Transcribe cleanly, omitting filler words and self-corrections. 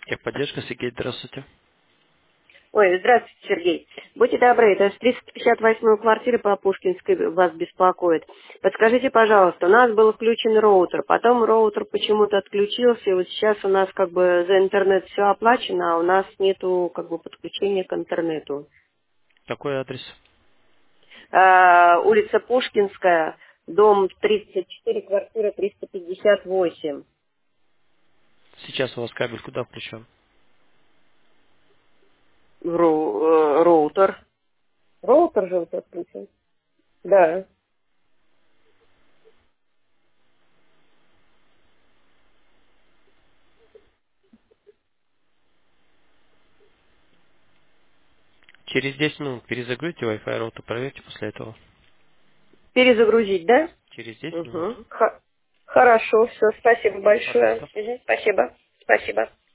Техподдержка, Сергей, здравствуйте. Ой, здравствуйте, Сергей. Будьте добры, это с 358 квартиры по Пушкинской вас беспокоит. Подскажите, пожалуйста, у нас был включен роутер, потом роутер почему-то отключился, и вот сейчас у нас как бы за интернет все оплачено, а у нас нету как бы подключения к интернету. Какой адрес? Улица Пушкинская, дом 34, квартира 358. Сейчас у вас кабель куда включен? Роутер. Роутер же вот отключен? Да. Через 10 минут перезагрузите Wi-Fi роутер, проверьте после этого. Перезагрузить, да? Через 10 минут. Угу. Хорошо, все, спасибо большое. Пожалуйста. Мгм, спасибо, спасибо.